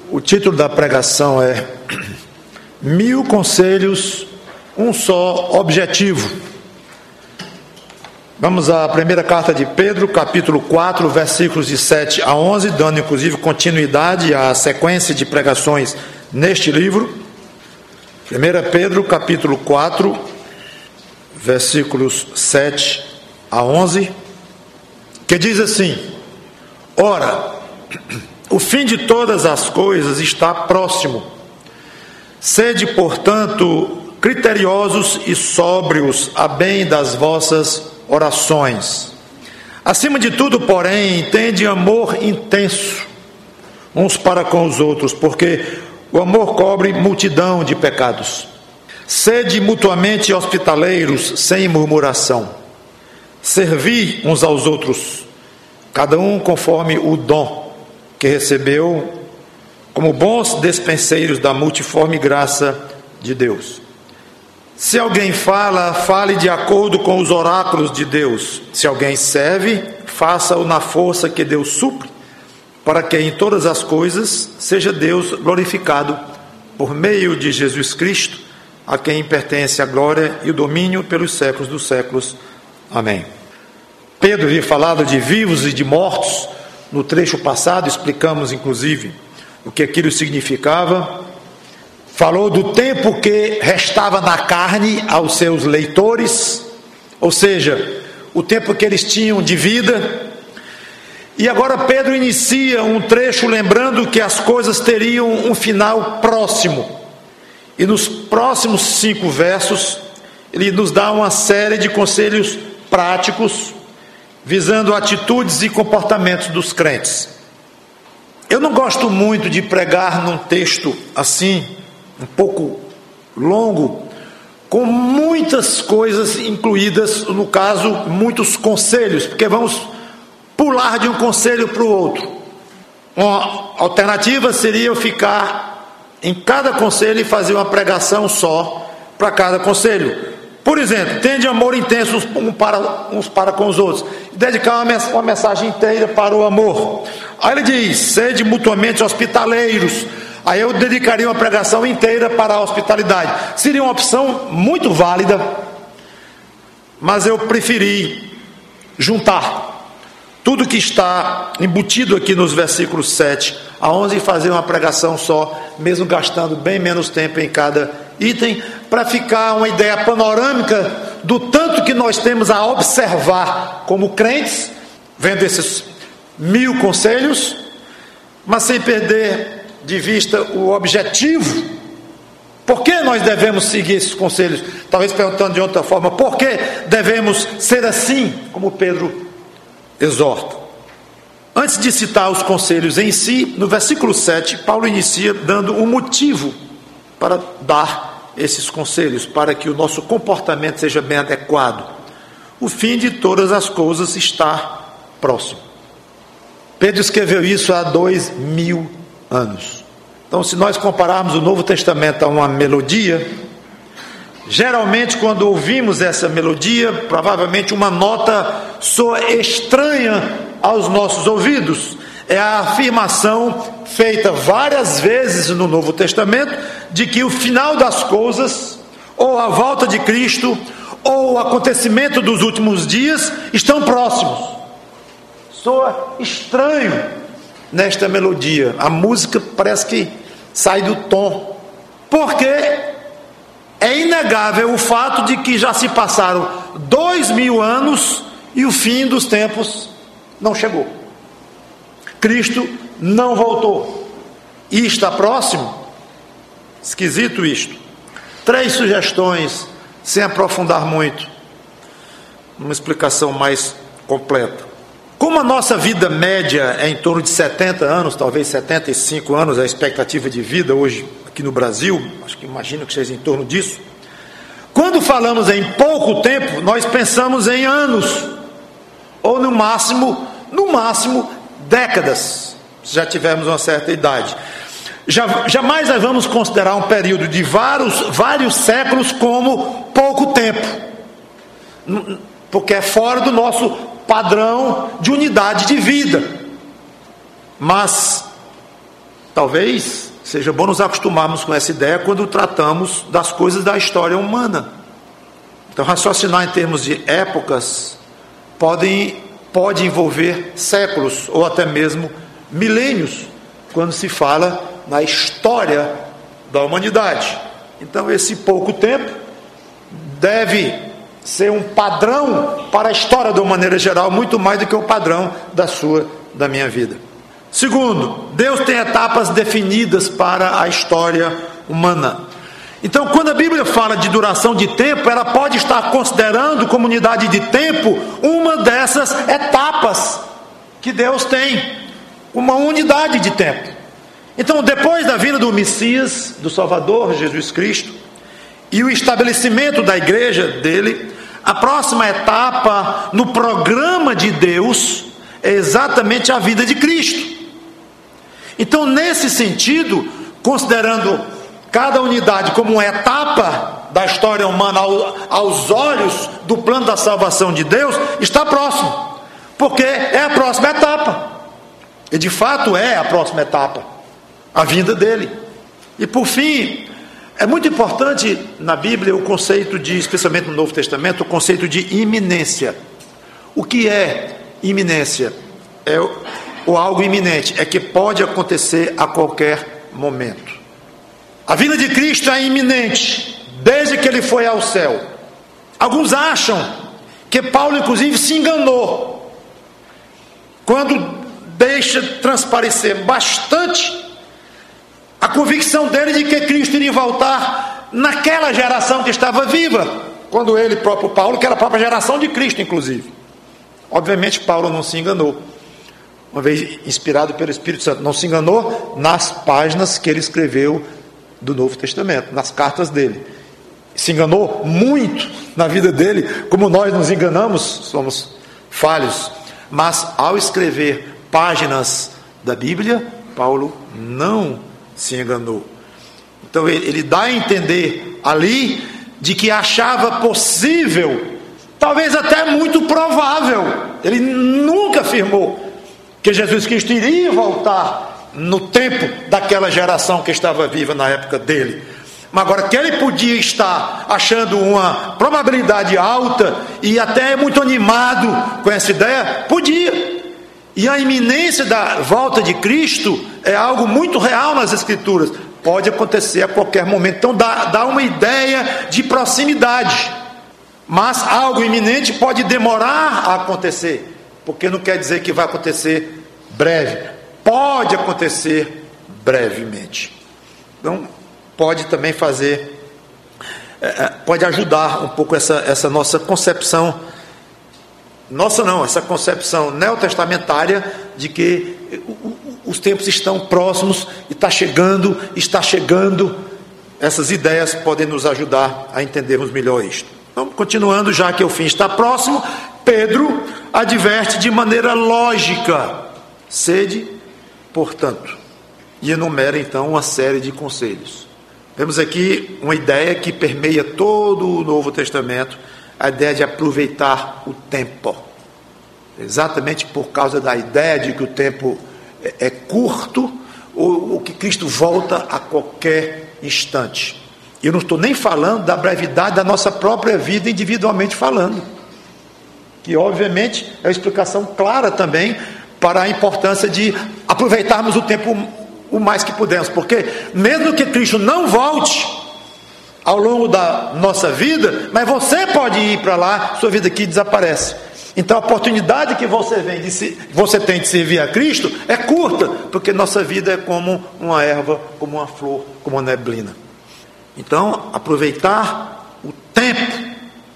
O título da pregação é 1000 conselhos, um só objetivo. Vamos à primeira carta de Pedro, capítulo 4, versículos de 7 a 11, dando inclusive continuidade à sequência de pregações neste livro. 1 Pedro, capítulo 4, versículos 7 a 11, que diz assim: Ora, o fim de todas as coisas está próximo. Sede, portanto, criteriosos e sóbrios a bem das vossas orações. Acima de tudo, porém, tende amor intenso uns para com os outros, porque o amor cobre multidão de pecados. Sede mutuamente hospitaleiros, sem murmuração. Servi uns aos outros, cada um conforme o dom que recebeu, como bons despenseiros da multiforme graça de Deus. Se alguém fala, fale de acordo com os oráculos de Deus. Se alguém serve, faça-o na força que Deus supre, para que em todas as coisas seja Deus glorificado por meio de Jesus Cristo, a quem pertence a glória e o domínio pelos séculos dos séculos. Amém. Pedro havia falado de vivos e de mortos no trecho passado, explicamos inclusive o que aquilo significava. Falou do tempo que restava na carne aos seus leitores, ou seja, o tempo que eles tinham de vida. E agora Pedro inicia um trecho lembrando que as coisas teriam um final próximo. E nos próximos 5 versos, ele nos dá uma série de conselhos práticos, visando atitudes e comportamentos dos crentes. Eu não gosto muito de pregar num texto assim, um pouco longo, com muitas coisas incluídas, no caso, muitos conselhos, porque vamos pular de um conselho para o outro. Uma alternativa seria eu ficar em cada conselho e fazer uma pregação só para cada conselho. Por exemplo, tende amor intenso uns para com os outros, e dedicar uma mensagem inteira para o amor. Aí ele diz: sede mutuamente hospitaleiros. Aí eu dedicaria uma pregação inteira para a hospitalidade. Seria uma opção muito válida, mas eu preferi juntar tudo que está embutido aqui nos versículos 7 a 11 e fazer uma pregação só, mesmo gastando bem menos tempo em cada item, para ficar uma ideia panorâmica do tanto que nós temos a observar como crentes, vendo esses 1000 conselhos, mas sem perder de vista o objetivo. Por que nós devemos seguir esses conselhos? Talvez perguntando de outra forma, por que devemos ser assim, como Pedro exorta? Antes de citar os conselhos em si, no versículo 7, Paulo inicia dando um motivo para dar esses conselhos, para que o nosso comportamento seja bem adequado. O fim de todas as coisas está próximo. Pedro escreveu isso há 2000 anos. Então, se nós compararmos o Novo Testamento a uma melodia, geralmente quando ouvimos essa melodia, provavelmente uma nota soa estranha aos nossos ouvidos. É a afirmação feita várias vezes no Novo Testamento de que o final das coisas, ou a volta de Cristo, ou o acontecimento dos últimos dias estão próximos. Soa estranho nesta melodia. A música parece que sai do tom, porque é inegável o fato de que já se passaram 2000 anos e o fim dos tempos não chegou. Cristo não voltou e está próximo. Esquisito isto. 3 sugestões, sem aprofundar muito, uma explicação mais completa. Como a nossa vida média é em torno de 70 anos, talvez 75 anos, a expectativa de vida hoje aqui no Brasil, acho que imagino que seja em torno disso. Quando falamos em pouco tempo, nós pensamos em anos, ou no máximo décadas, se já tivermos uma certa idade. Jamais nós vamos considerar um período de vários séculos como pouco tempo, porque é fora do nosso padrão de unidade de vida. Mas talvez seja bom nos acostumarmos com essa ideia quando tratamos das coisas da história humana. Então, raciocinar em termos de épocas pode envolver séculos ou até mesmo milênios, quando se fala na história da humanidade. Então, esse pouco tempo deve ser um padrão para a história de uma maneira geral, muito mais do que o padrão da minha vida. Segundo, Deus tem etapas definidas para a história humana. Então, quando a Bíblia fala de duração de tempo, ela pode estar considerando como unidade de tempo uma dessas etapas que Deus tem, uma unidade de tempo. Então, depois da vinda do Messias, do Salvador, Jesus Cristo, e o estabelecimento da igreja dele, a próxima etapa no programa de Deus é exatamente a vida de Cristo. Então, nesse sentido, considerando cada unidade como uma etapa da história humana aos olhos do plano da salvação de Deus, está próximo, porque é a próxima etapa, e de fato é a próxima etapa, a vinda dele. E por fim, é muito importante na Bíblia o conceito de, especialmente no Novo Testamento, o conceito de iminência. O que é iminência? É o algo iminente, é que pode acontecer a qualquer momento. A vinda de Cristo é iminente, desde que ele foi ao céu. Alguns acham que Paulo, inclusive, se enganou quando deixa transparecer bastante a convicção dele de que Cristo iria voltar naquela geração que estava viva, quando ele, próprio Paulo, que era a própria geração de Cristo, inclusive. Obviamente, Paulo não se enganou, uma vez inspirado pelo Espírito Santo, não se enganou nas páginas que ele escreveu do Novo Testamento, nas cartas dele. Se enganou muito na vida dele, como nós nos enganamos, somos falhos. Mas ao escrever páginas da Bíblia, Paulo não se enganou. Então ele dá a entender ali de que achava possível, talvez até muito provável, ele nunca afirmou que Jesus Cristo iria voltar no tempo daquela geração que estava viva na época dele. Mas agora que ele podia estar achando uma probabilidade alta e até muito animado com essa ideia, podia. E a iminência da volta de Cristo é algo muito real nas Escrituras. Pode acontecer a qualquer momento. Então dá uma ideia de proximidade. Mas algo iminente pode demorar a acontecer, porque não quer dizer que vai acontecer breve. Pode acontecer brevemente. Então pode também pode ajudar um pouco essa nossa concepção, essa concepção neotestamentária de que os tempos estão próximos e está chegando. Essas ideias podem nos ajudar a entendermos melhor isto. Então, continuando, já que o fim está próximo, Pedro adverte de maneira lógica: sede, portanto, e enumera então uma série de conselhos. Vemos aqui uma ideia que permeia todo o Novo Testamento, a ideia de aproveitar o tempo. Exatamente por causa da ideia de que o tempo é curto, ou que Cristo volta a qualquer instante. Eu não estou nem falando da brevidade da nossa própria vida, individualmente falando, que obviamente é uma explicação clara também para a importância de aproveitarmos o tempo o mais que pudermos, porque mesmo que Cristo não volte ao longo da nossa vida, mas você pode ir para lá, sua vida aqui desaparece. Então a oportunidade que você tem de servir a Cristo é curta, porque nossa vida é como uma erva, como uma flor, como uma neblina. Então, aproveitar o tempo,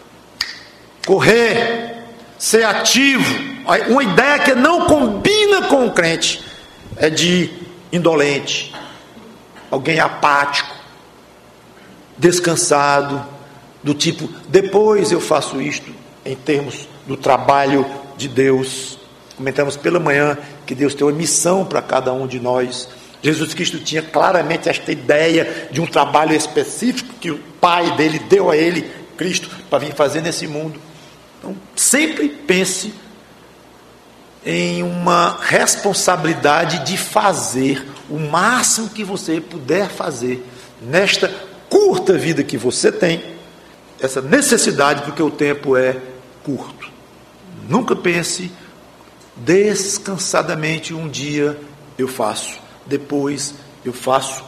correr, ser ativo. Uma ideia que não combina com o crente é de indolente, alguém apático, descansado, do tipo, depois eu faço isto, em termos do trabalho de Deus. Comentamos pela manhã que Deus tem uma missão para cada um de nós. Jesus Cristo tinha claramente esta ideia de um trabalho específico que o Pai dele deu a ele, Cristo, para vir fazer nesse mundo. Então, sempre pense em uma responsabilidade de fazer o máximo que você puder fazer nesta curta vida que você tem, essa necessidade, porque o tempo é curto. Nunca pense descansadamente, um dia eu faço, depois eu faço,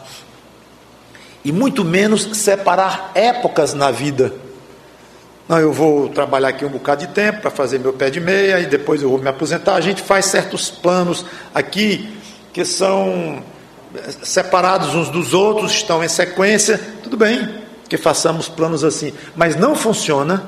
e muito menos separar épocas na vida. Não, eu vou trabalhar aqui um bocado de tempo para fazer meu pé de meia e depois eu vou me aposentar. A gente faz certos planos aqui que são separados uns dos outros, estão em sequência. Tudo bem que façamos planos assim, mas não funciona.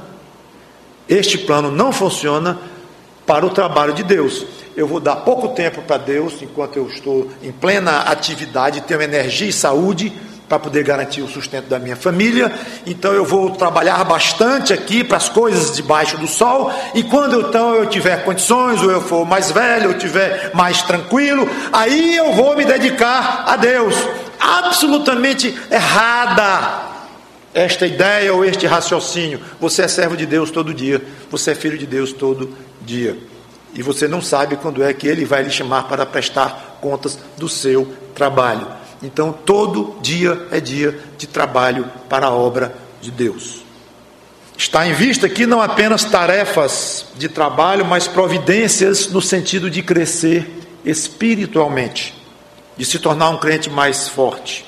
Este plano não funciona para o trabalho de Deus. Eu vou dar pouco tempo para Deus enquanto eu estou em plena atividade, tenho energia e saúde para poder garantir o sustento da minha família. Então eu vou trabalhar bastante aqui para as coisas debaixo do sol, e quando então eu tiver condições, ou eu for mais velho, eu tiver mais tranquilo, aí eu vou me dedicar a Deus. Absolutamente errada esta ideia ou este raciocínio. Você é servo de Deus todo dia, você é filho de Deus todo dia, e você não sabe quando é que Ele vai lhe chamar para prestar contas do seu trabalho. Então todo dia é dia de trabalho para a obra de Deus. Está em vista aqui não apenas tarefas de trabalho, mas providências no sentido de crescer espiritualmente, de se tornar um crente mais forte,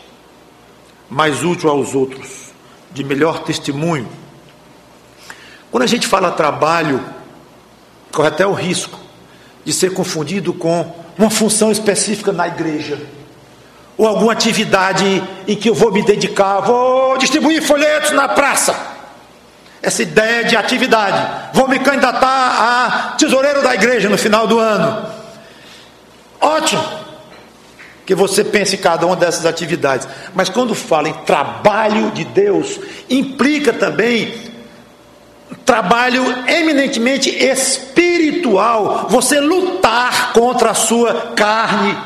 mais útil aos outros, de melhor testemunho. Quando a gente fala trabalho, corre até o risco de ser confundido com uma função específica na igreja, ou alguma atividade em que eu vou me dedicar, vou distribuir folhetos na praça. Essa ideia de atividade, vou me candidatar a tesoureiro da igreja no final do ano. Ótimo que você pense em cada uma dessas atividades, mas quando fala em trabalho de Deus, implica também trabalho eminentemente espiritual, você lutar contra a sua carne,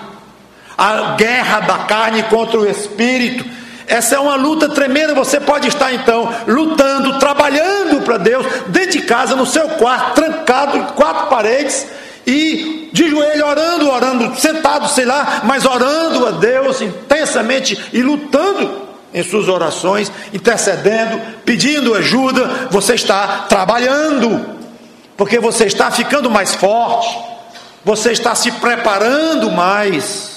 a guerra da carne contra o espírito. Essa é uma luta tremenda. Você pode estar então lutando, trabalhando para Deus, dentro de casa, no seu quarto, trancado em 4 paredes, e de joelho orando, sentado, sei lá, mas orando a Deus intensamente e lutando em suas orações, intercedendo, pedindo ajuda. Você está trabalhando, porque você está ficando mais forte, você está se preparando mais.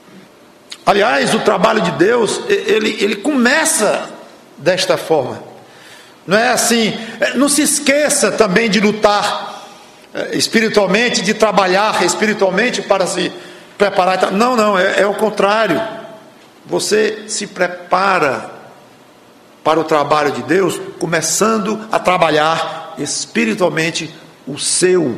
Aliás, o trabalho de Deus, ele começa desta forma. Não é assim, não se esqueça também de lutar espiritualmente, de trabalhar espiritualmente para se preparar. Não, é o contrário. Você se prepara para o trabalho de Deus, começando a trabalhar espiritualmente o seu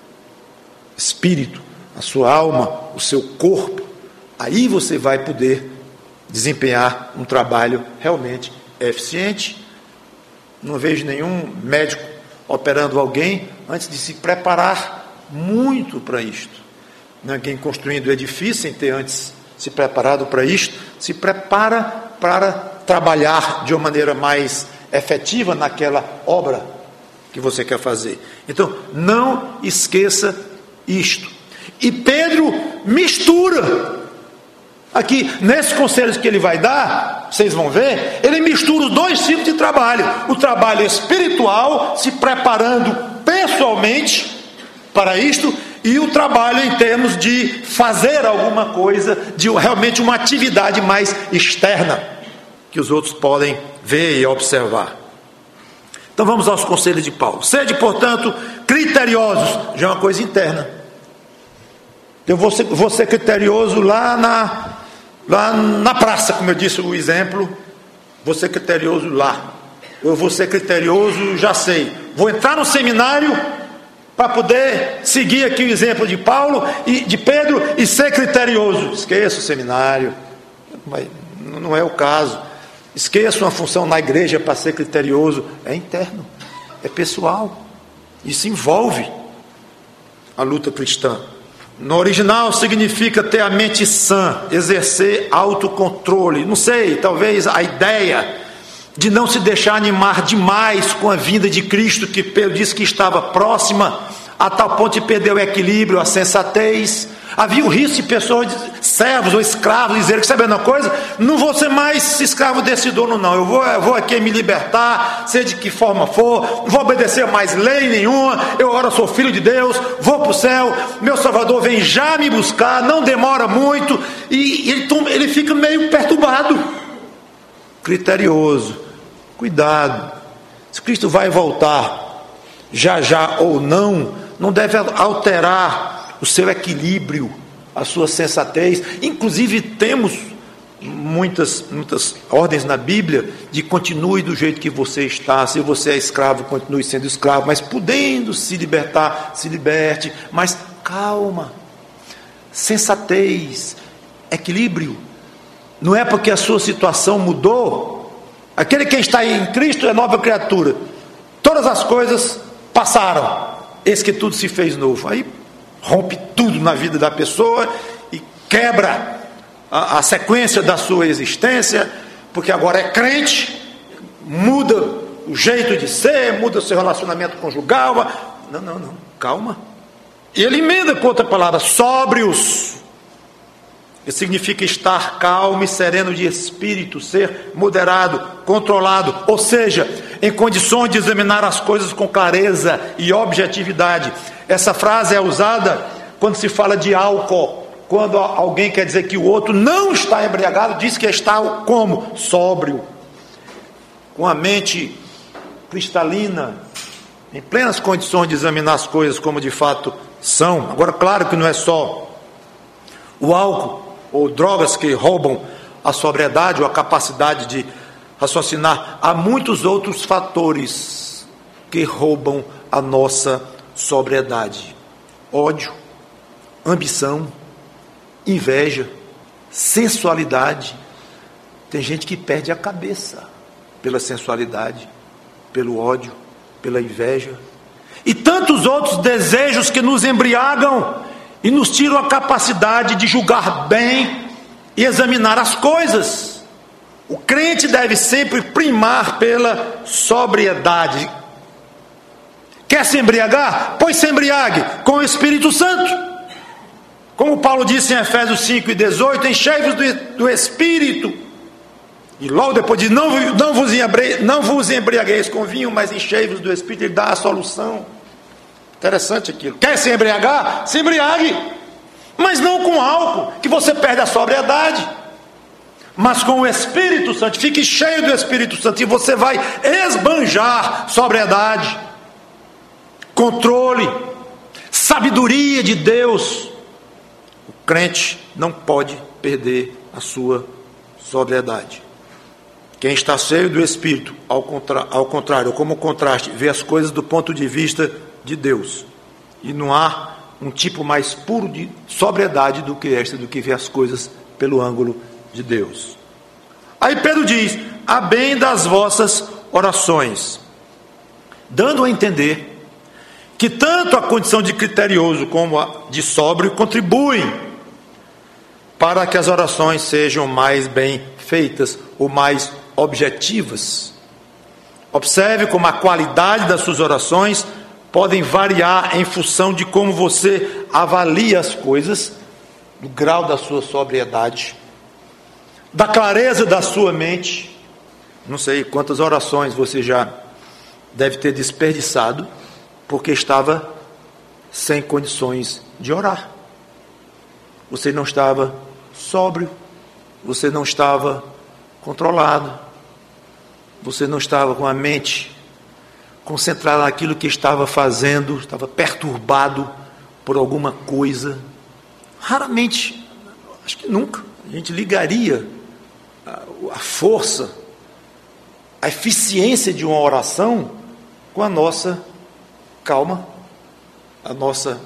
espírito, a sua alma, o seu corpo. Aí você vai poder desempenhar um trabalho realmente eficiente. Não vejo nenhum médico operando alguém antes de se preparar muito para isto. Ninguém construindo edifício sem ter antes se preparado para isto. Se prepara para trabalhar de uma maneira mais efetiva naquela obra que você quer fazer. Então, não esqueça isto. E Pedro mistura. Aqui, nesses conselhos que ele vai dar, vocês vão ver, ele mistura os 2 tipos de trabalho. O trabalho espiritual, se preparando pessoalmente para isto, e o trabalho em termos de fazer alguma coisa, de realmente uma atividade mais externa, que os outros podem ver e observar. Então vamos aos conselhos de Paulo. Sede, portanto, criteriosos. Já é uma coisa interna. Eu vou ser criterioso lá na praça, como eu disse o exemplo. Vou ser criterioso lá. Eu vou ser criterioso, já sei. Vou entrar no seminário para poder seguir aqui o exemplo de Paulo e de Pedro e ser criterioso. Esqueça o seminário. Não é o caso. Esqueça uma função na igreja para ser criterioso. É interno, é pessoal. Isso envolve a luta cristã. No original significa ter a mente sã, exercer autocontrole. Não sei, talvez a ideia de não se deixar animar demais com a vinda de Cristo, que Pedro disse que estava próxima. a tal ponto de perder o equilíbrio, a sensatez. Havia o risco de pessoas, servos ou escravos, dizerem que, sabendo uma coisa, não vou ser mais escravo desse dono não, eu vou aqui me libertar, seja de que forma for, não vou obedecer mais lei nenhuma, eu agora sou filho de Deus, vou para o céu, meu Salvador vem já me buscar, não demora muito, e ele fica meio perturbado, criterioso. Cuidado, se Cristo vai voltar já ou não deve alterar o seu equilíbrio, a sua sensatez. Inclusive temos muitas ordens na Bíblia de continue do jeito que você está. Se você é escravo, continue sendo escravo, mas podendo se libertar, se liberte, mas calma, sensatez, equilíbrio. Não é porque a sua situação mudou. Aquele que está em Cristo é nova criatura, todas as coisas passaram, eis que tudo se fez novo. Aí rompe tudo na vida da pessoa e quebra a sequência da sua existência, porque agora é crente, muda o jeito de ser, muda o seu relacionamento conjugal. Não, calma. E ele emenda com outra palavra, sóbrios, que significa estar calmo e sereno de espírito, ser moderado, controlado, ou seja, em condições de examinar as coisas com clareza e objetividade. Essa frase é usada quando se fala de álcool, quando alguém quer dizer que o outro não está embriagado, diz que está como? Sóbrio, com a mente cristalina, em plenas condições de examinar as coisas como de fato são. Agora, claro que não é só o álcool ou drogas que roubam a sobriedade ou a capacidade de raciocinar. Há muitos outros fatores que roubam a nossa sobriedade: ódio, ambição, inveja, sensualidade. Tem gente que perde a cabeça pela sensualidade, pelo ódio, pela inveja e tantos outros desejos que nos embriagam e nos tiram a capacidade de julgar bem e examinar as coisas. O crente deve sempre primar pela sobriedade. Quer se embriagar? Pois se embriague com o Espírito Santo. Como Paulo disse em Efésios 5:18, enchei-vos do Espírito. E logo depois diz, não vos embriagueis com vinho, mas enchei-vos do Espírito. Ele dá a solução. Interessante aquilo. Quer se embriagar? Se embriague. Mas não com álcool, que você perde a sobriedade. Mas com o Espírito Santo. Fique cheio do Espírito Santo e você vai esbanjar sobriedade, controle, sabedoria de Deus. O crente não pode perder a sua sobriedade. Quem está cheio do Espírito, ao contrário, como contraste, vê as coisas do ponto de vista de Deus. E não há um tipo mais puro de sobriedade do que ver as coisas pelo ângulo de Deus. Aí Pedro diz, a bem das vossas orações, dando a entender que tanto a condição de criterioso como a de sóbrio contribuem para que as orações sejam mais bem feitas ou mais objetivas. Observe como a qualidade das suas orações podem variar em função de como você avalia as coisas, do grau da sua sobriedade, da clareza da sua mente. Não sei quantas orações você já deve ter desperdiçado porque estava sem condições de orar. Você não estava sóbrio, você não estava controlado, você não estava com a mente concentrada naquilo que estava fazendo, estava perturbado por alguma coisa. Raramente, acho que nunca, a gente ligaria a força, a eficiência de uma oração com a nossa calma, a nossa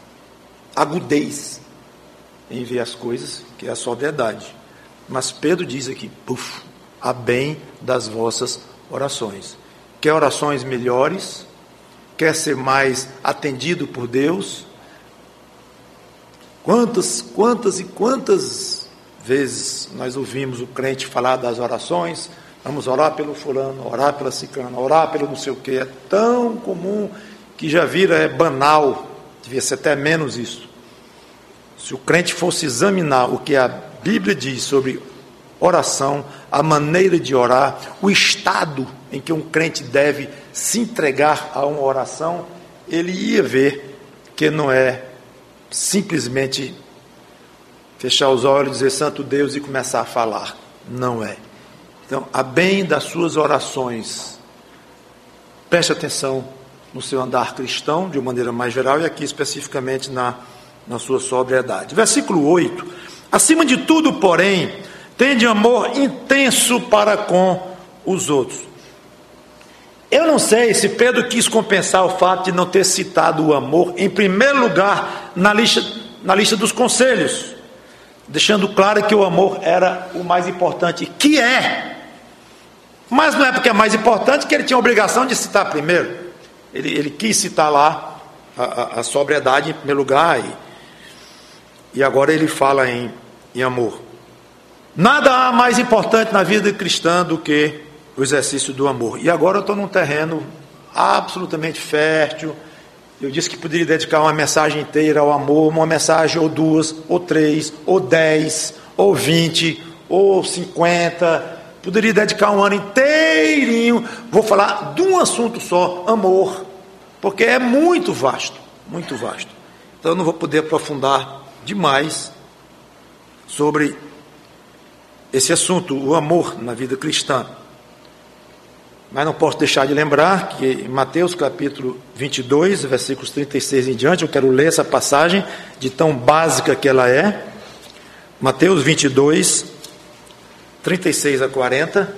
agudez em ver as coisas, que é a sobriedade. Mas Pedro diz aqui, a bem das vossas orações. Quer orações melhores? Quer ser mais atendido por Deus? Quantas e quantas vezes nós ouvimos o crente falar das orações? Vamos orar pelo fulano, orar pela ciclana, orar pelo não sei o que. É tão comum que já vira banal, devia ser até menos isso. Se o crente fosse examinar o que a Bíblia diz sobre oração, a maneira de orar, o estado em que um crente deve se entregar a uma oração, ele ia ver que não é simplesmente fechar os olhos, dizer Santo Deus e começar a falar. Não é. Então, a bem das suas orações, preste atenção no seu andar cristão, de uma maneira mais geral, e aqui especificamente na sua sobriedade. Versículo 8. Acima de tudo, porém, tende amor intenso para com os outros. Eu não sei se Pedro quis compensar o fato de não ter citado o amor em primeiro lugar na lista dos conselhos, deixando claro que o amor era o mais importante, que é. Mas não é porque é mais importante que ele tinha a obrigação de citar primeiro. Ele quis citar lá a sobriedade em primeiro lugar, e agora ele fala em amor. Nada há mais importante na vida cristã do que o exercício do amor. E agora eu estou num terreno absolutamente fértil. Eu disse que poderia dedicar uma mensagem inteira ao amor, uma mensagem ou 2, ou 3, ou 10, ou 20, ou 50. Poderia dedicar um ano inteirinho. Vou falar de um assunto só, amor, porque é muito vasto, muito vasto. Então eu não vou poder aprofundar demais sobre esse assunto, o amor na vida cristã. Mas não posso deixar de lembrar que em Mateus capítulo 22, versículos 36 em diante, eu quero ler essa passagem de tão básica que ela é. Mateus 22, 36 a 40.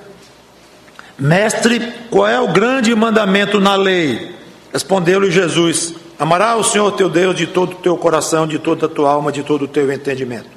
Mestre, qual é o grande mandamento na lei? Respondeu-lhe Jesus: amarás o Senhor teu Deus de todo o teu coração, de toda a tua alma, de todo o teu entendimento.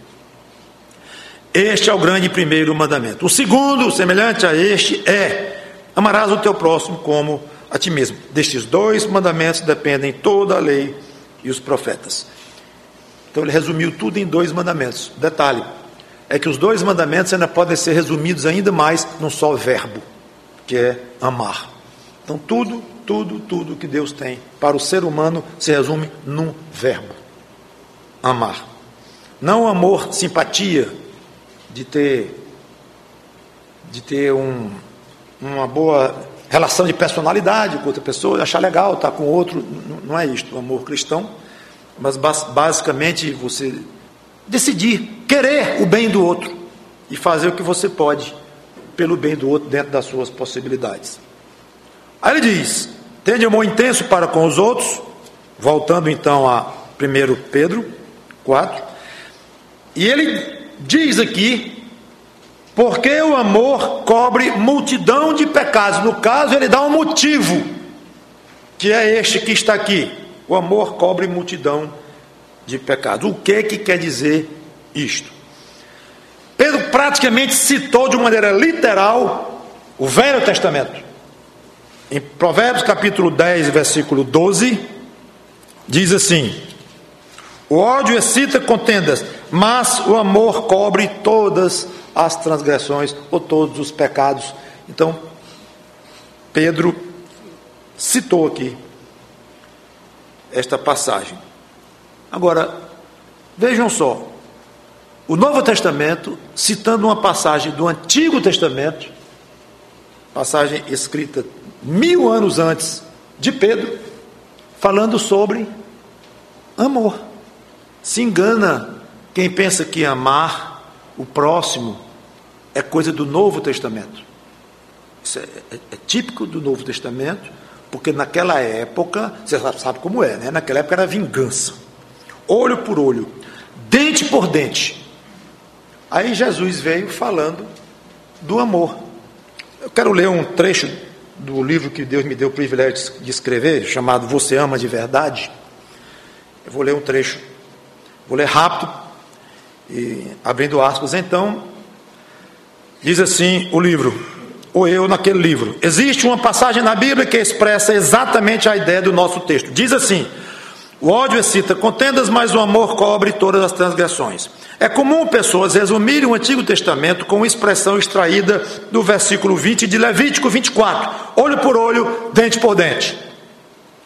Este é o grande primeiro mandamento. O segundo, semelhante a este, é: amarás o teu próximo como a ti mesmo. Destes 2 mandamentos dependem toda a lei e os profetas. Então ele resumiu tudo em 2 mandamentos. Detalhe, é que os 2 mandamentos ainda podem ser resumidos ainda mais num só verbo, que é amar. Então tudo que Deus tem para o ser humano se resume num verbo: amar. Não amor, simpatia, de ter uma boa relação de personalidade com outra pessoa, achar legal estar com outro. Não é isto o amor cristão, mas basicamente você decidir querer o bem do outro e fazer o que você pode pelo bem do outro dentro das suas possibilidades. Aí ele diz: tende amor intenso para com os outros, voltando então a 1 Pedro 4, e ele diz aqui: porque o amor cobre multidão de pecados. No caso, ele dá um motivo, que é este que está aqui: o amor cobre multidão de pecados. O que quer dizer isto? Pedro praticamente citou de maneira literal o Velho Testamento. Em Provérbios capítulo 10, versículo 12, diz assim: o ódio excita contendas, mas o amor cobre todas as transgressões ou todos os pecados. Então, Pedro citou aqui esta passagem. Agora, vejam só, o Novo Testamento, citando uma passagem do Antigo Testamento, passagem escrita 1000 anos antes de Pedro, falando sobre amor. Se engana quem pensa que amar o próximo é coisa do Novo Testamento. Isso é típico do Novo Testamento, porque naquela época, você sabe como é, né? Naquela época era vingança, olho por olho, dente por dente. Aí Jesus veio falando do amor. Eu quero ler um trecho do livro que Deus me deu o privilégio de escrever, chamado Você Ama de Verdade. Eu vou ler um trecho, vou ler rápido, e abrindo aspas. Então, diz assim o livro, ou eu naquele livro: existe uma passagem na Bíblia que expressa exatamente a ideia do nosso texto. Diz assim: o ódio excita contendas, mas o amor cobre todas as transgressões. É comum pessoas resumirem o Antigo Testamento com uma expressão extraída do versículo 20 de Levítico 24: olho por olho, dente por dente.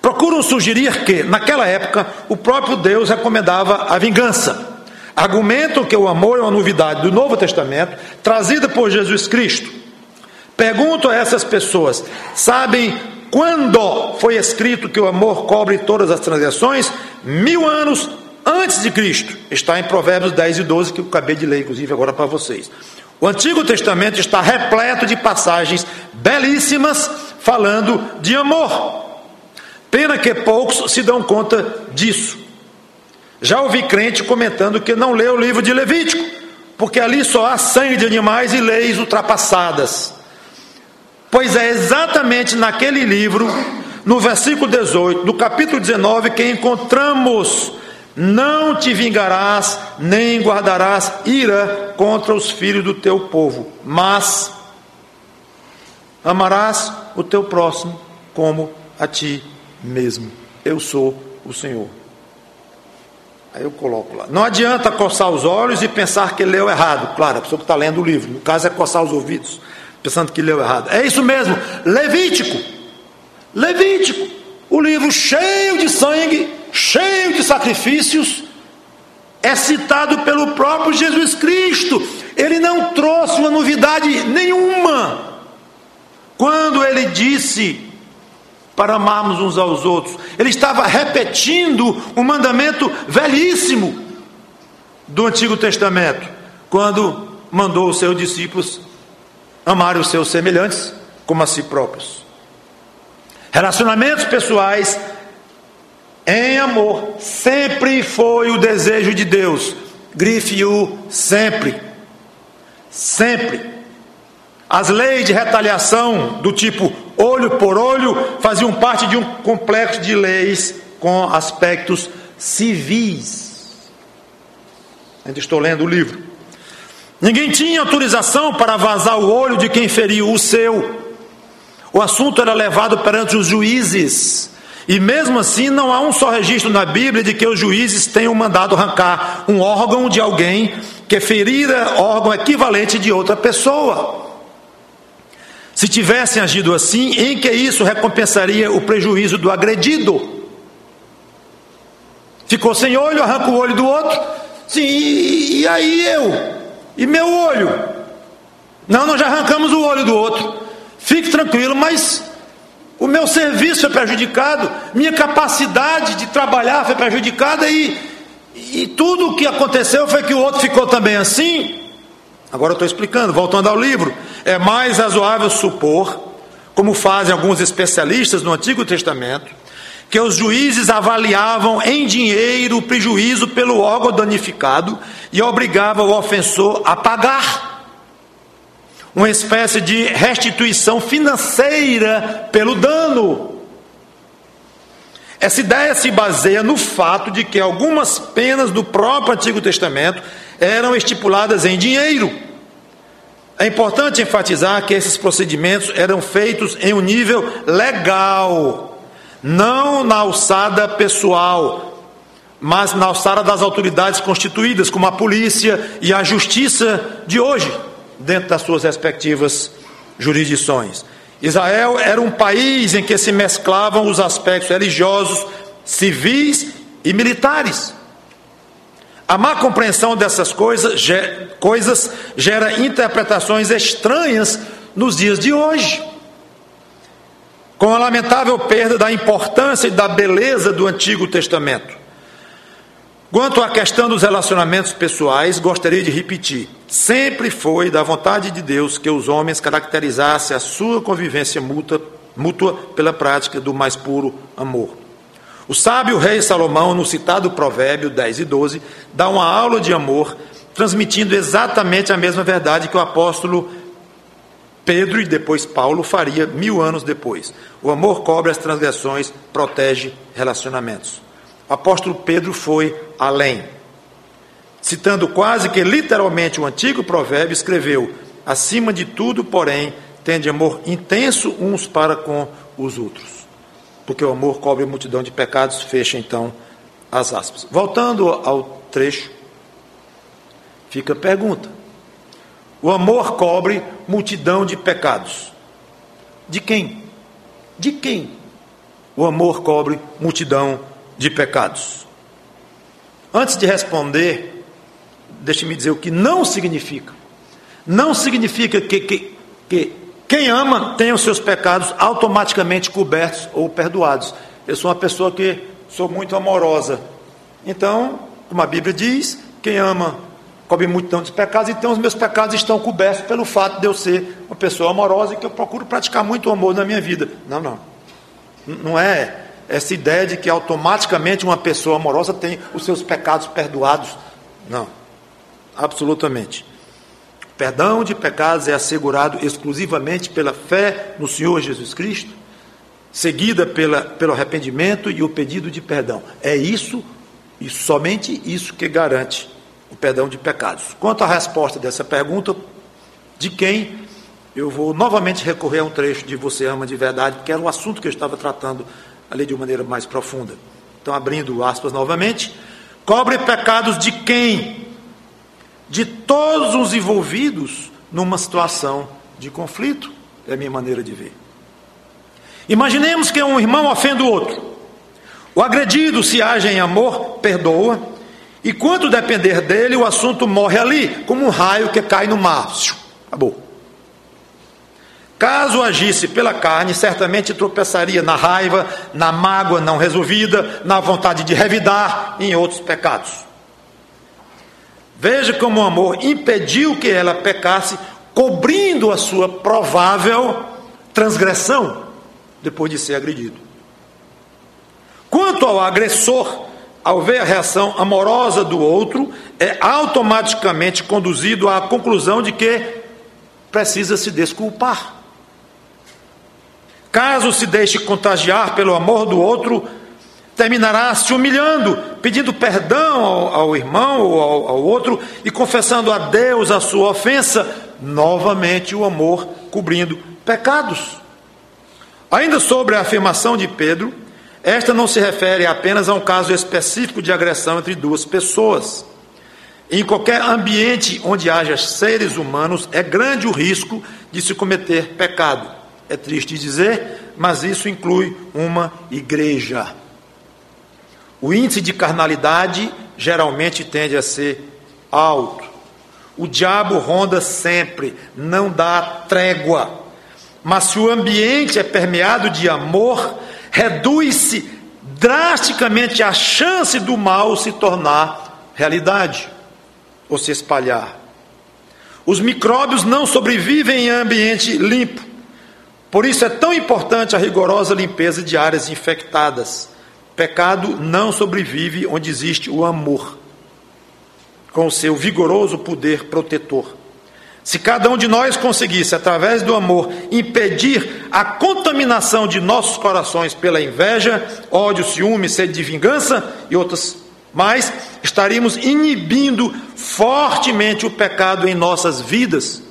procuram sugerir que, naquela época, o próprio Deus recomendava a vingança. Argumentam que o amor é uma novidade do Novo Testamento, trazida por Jesus Cristo. Pergunto a essas pessoas: sabem quando foi escrito que o amor cobre todas as transgressões? 1000 anos antes de Cristo. Está em Provérbios 10 e 12, que eu acabei de ler, inclusive, agora para vocês. O Antigo Testamento está repleto de passagens belíssimas falando de amor. Pena que poucos se dão conta disso. Já ouvi crente comentando que não lê o livro de Levítico, porque ali só há sangue de animais e leis ultrapassadas. Pois é exatamente naquele livro, no versículo 18, do capítulo 19, que encontramos: não te vingarás, nem guardarás ira contra os filhos do teu povo, mas amarás o teu próximo como a ti mesmo. Eu sou o Senhor. Aí eu coloco lá. Não adianta coçar os olhos e pensar que leu errado. Claro, a pessoa que está lendo o livro. No caso é coçar os ouvidos, pensando que leu errado. É isso mesmo. Levítico. Levítico. O livro cheio de sangue, cheio de sacrifícios, é citado pelo próprio Jesus Cristo. Ele não trouxe uma novidade nenhuma quando ele disse para amarmos uns aos outros. Ele estava repetindo um mandamento velhíssimo do Antigo Testamento, quando mandou os seus discípulos amarem os seus semelhantes como a si próprios. Relacionamentos pessoais em amor sempre foi o desejo de Deus. Grife-o sempre. Sempre. As leis de retaliação do tipo olho por olho faziam parte de um complexo de leis com aspectos civis. Ainda estou lendo o livro. Ninguém tinha autorização para vazar o olho de quem feriu o seu. O assunto era levado perante os juízes. E mesmo assim não há um só registro na Bíblia de que os juízes tenham mandado arrancar um órgão de alguém que ferira órgão equivalente de outra pessoa. Se tivessem agido assim, em que isso recompensaria o prejuízo do agredido? Ficou sem olho, arranca o olho do outro. Sim, e aí eu? E meu olho? Não, nós já arrancamos o olho do outro. Fique tranquilo, mas o meu serviço foi prejudicado, minha capacidade de trabalhar foi prejudicada e tudo o que aconteceu foi que o outro ficou também assim. Agora eu estou explicando, voltando ao livro. É mais razoável supor, como fazem alguns especialistas no Antigo Testamento, que os juízes avaliavam em dinheiro o prejuízo pelo órgão danificado e obrigavam o ofensor a pagar uma espécie de restituição financeira pelo dano. Essa ideia se baseia no fato de que algumas penas do próprio Antigo Testamento eram estipuladas em dinheiro. É importante enfatizar que esses procedimentos eram feitos em um nível legal, não na alçada pessoal, mas na alçada das autoridades constituídas, como a polícia e a justiça de hoje, dentro das suas respectivas jurisdições. Israel era um país em que se mesclavam os aspectos religiosos, civis e militares. A má compreensão dessas coisas gera interpretações estranhas nos dias de hoje. Com a lamentável perda da importância e da beleza do Antigo Testamento. Quanto à questão dos relacionamentos pessoais, gostaria de repetir: sempre foi da vontade de Deus que os homens caracterizassem a sua convivência mútua pela prática do mais puro amor. O sábio rei Salomão, no citado Provérbio 10 e 12, dá uma aula de amor, transmitindo exatamente a mesma verdade que o apóstolo Pedro e depois Paulo faria 1000 anos depois. O amor cobre as transgressões, protege relacionamentos. O apóstolo Pedro foi além. Citando quase que literalmente o antigo provérbio, escreveu: acima de tudo, porém, tende amor intenso uns para com os outros. Porque o amor cobre a multidão de pecados, fecha então as aspas. Voltando ao trecho, fica a pergunta: o amor cobre multidão de pecados. De quem? De quem? o amor cobre multidão de pecados. Antes de responder, deixe-me dizer o que não significa. Não significa que quem ama tem os seus pecados automaticamente cobertos ou perdoados. Eu sou uma pessoa que sou muito amorosa. Então, como a Bíblia diz, quem ama cobre multidão de pecados, então os meus pecados estão cobertos pelo fato de eu ser uma pessoa amorosa e que eu procuro praticar muito amor na minha vida. Não é essa ideia de que automaticamente uma pessoa amorosa tem os seus pecados perdoados. Não, absolutamente. O perdão de pecados é assegurado exclusivamente pela fé no Senhor Jesus Cristo, seguida pelo arrependimento e o pedido de perdão. É isso e somente isso que garante o perdão de pecados. Quanto à resposta dessa pergunta, de quem, eu vou novamente recorrer a um trecho de Você Ama de Verdade, que era um assunto que eu estava tratando ali de uma maneira mais profunda. Então, abrindo aspas novamente, cobre pecados de quem? De todos os envolvidos numa situação de conflito, é a minha maneira de ver. Imaginemos que um irmão ofende o outro. O agredido, se age em amor, perdoa, e quanto depender dele, o assunto morre ali, como um raio que cai no mar. Acabou. Caso agisse pela carne, certamente tropeçaria na raiva, na mágoa não resolvida, na vontade de revidar e em outros pecados. Veja como o amor impediu que ela pecasse, cobrindo a sua provável transgressão depois de ser agredido. Quanto ao agressor, ao ver a reação amorosa do outro, é automaticamente conduzido à conclusão de que precisa se desculpar. Caso se deixe contagiar pelo amor do outro, terminará se humilhando, pedindo perdão ao irmão ou ao outro e confessando a Deus a sua ofensa, novamente o amor cobrindo pecados. Ainda sobre a afirmação de Pedro, esta não se refere apenas a um caso específico de agressão entre duas pessoas. Em qualquer ambiente onde haja seres humanos, é grande o risco de se cometer pecado. É triste dizer, mas isso inclui uma igreja. O índice de carnalidade geralmente tende a ser alto. O diabo ronda sempre, não dá trégua. Mas se o ambiente é permeado de amor, reduz-se drasticamente a chance do mal se tornar realidade ou se espalhar. Os micróbios não sobrevivem em ambiente limpo. Por isso é tão importante a rigorosa limpeza de áreas infectadas. Pecado não sobrevive onde existe o amor, com o seu vigoroso poder protetor. Se cada um de nós conseguisse, através do amor, impedir a contaminação de nossos corações pela inveja, ódio, ciúme, sede de vingança e outras mais, estaríamos inibindo fortemente o pecado em nossas vidas,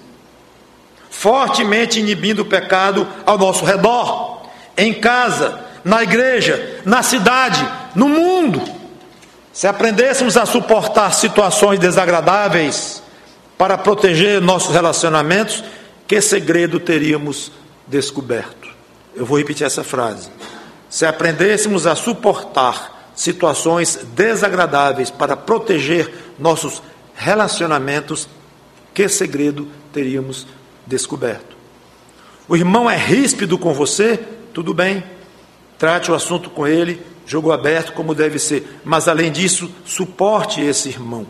fortemente inibindo o pecado ao nosso redor, em casa, na igreja, na cidade, no mundo. Se aprendêssemos a suportar situações desagradáveis para proteger nossos relacionamentos, que segredo teríamos descoberto? Eu vou repetir essa frase. Se aprendêssemos a suportar situações desagradáveis para proteger nossos relacionamentos, que segredo teríamos descoberto? O irmão é ríspido com você? Tudo bem. Trate o assunto com ele, jogo aberto como deve ser. Mas além disso, suporte esse irmão,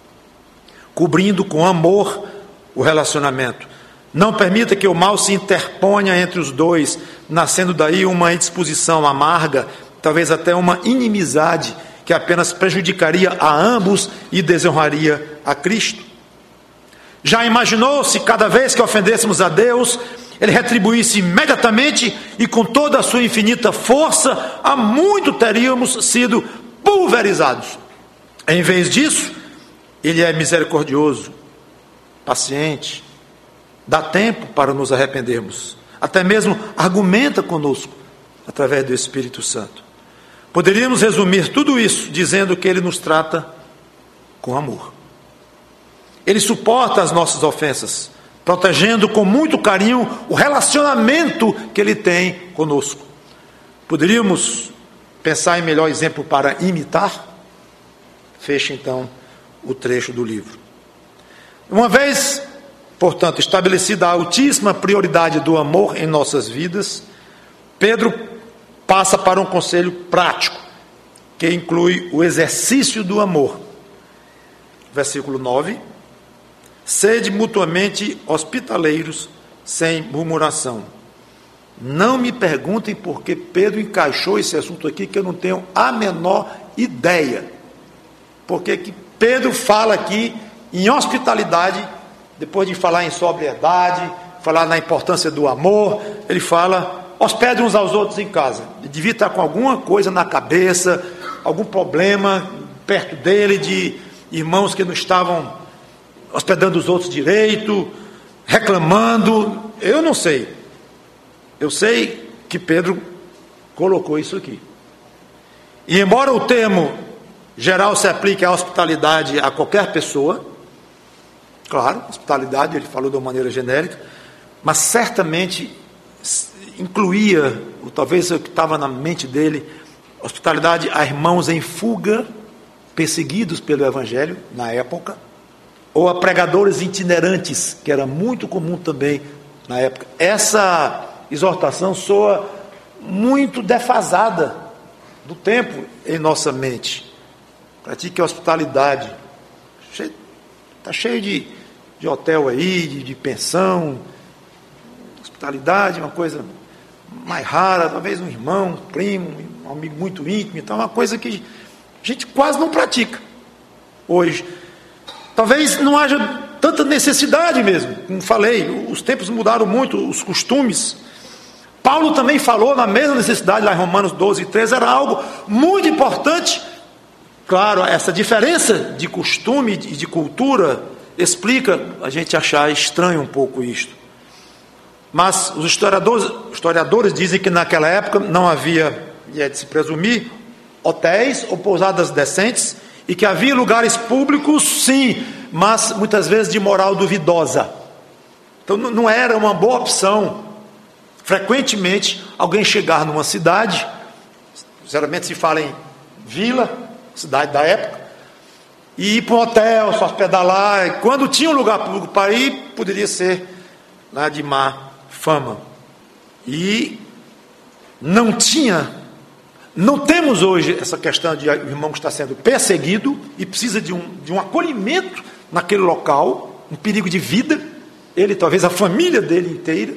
cobrindo com amor o relacionamento. Não permita que o mal se interponha entre os dois, nascendo daí uma indisposição amarga, talvez até uma inimizade que apenas prejudicaria a ambos e desonraria a Cristo. Já imaginou se cada vez que ofendêssemos a Deus, Ele retribuísse imediatamente e com toda a sua infinita força, há muito teríamos sido pulverizados. Em vez disso, Ele é misericordioso, paciente, dá tempo para nos arrependermos, até mesmo argumenta conosco através do Espírito Santo. Poderíamos resumir tudo isso dizendo que Ele nos trata com amor. Ele suporta as nossas ofensas, protegendo com muito carinho o relacionamento que Ele tem conosco. Poderíamos pensar em melhor exemplo para imitar? Feche então o trecho do livro. Uma vez, portanto, estabelecida a altíssima prioridade do amor em nossas vidas, Pedro passa para um conselho prático, que inclui o exercício do amor. Versículo 9: sede mutuamente hospitaleiros, sem murmuração. Não me perguntem por que Pedro encaixou esse assunto aqui, que eu não tenho a menor ideia. Porque que Pedro fala aqui em hospitalidade, depois de falar em sobriedade, falar na importância do amor, ele fala: hospedem uns aos outros em casa. Ele devia estar com alguma coisa na cabeça, algum problema perto dele, de irmãos que não estavam hospedando os outros direito, reclamando. Eu não sei. Eu sei que Pedro colocou isso aqui. E embora o termo geral se aplique à hospitalidade a qualquer pessoa, claro, hospitalidade ele falou de uma maneira genérica, mas certamente incluía, ou talvez o que estava na mente dele, hospitalidade a irmãos em fuga, perseguidos pelo Evangelho na época, ou a pregadores itinerantes, que era muito comum também na época. Essa exortação soa muito defasada do tempo em nossa mente. Pratique a hospitalidade. Está cheio de hotel aí, de pensão. Hospitalidade é uma coisa mais rara, talvez um irmão, um primo, um amigo muito íntimo. Então é uma coisa que a gente quase não pratica hoje. Talvez não haja tanta necessidade mesmo. Como falei, os tempos mudaram muito, os costumes. Paulo também falou na mesma necessidade lá em Romanos 12 e 13, era algo muito importante. Claro, essa diferença de costume e de cultura explica a gente achar estranho um pouco isto. Mas os historiadores dizem que naquela época não havia, e é de se presumir, hotéis ou pousadas decentes, e que havia lugares públicos, sim, mas muitas vezes de moral duvidosa. Então não era uma boa opção, frequentemente, alguém chegar numa cidade, geralmente se fala em vila, cidade da época, e ir para um hotel, se hospedar lá, e quando tinha um lugar público para ir, poderia ser lá de má fama. E não temos hoje essa questão de o irmão que está sendo perseguido e precisa de um acolhimento naquele local, um perigo de vida, ele, talvez a família dele inteira,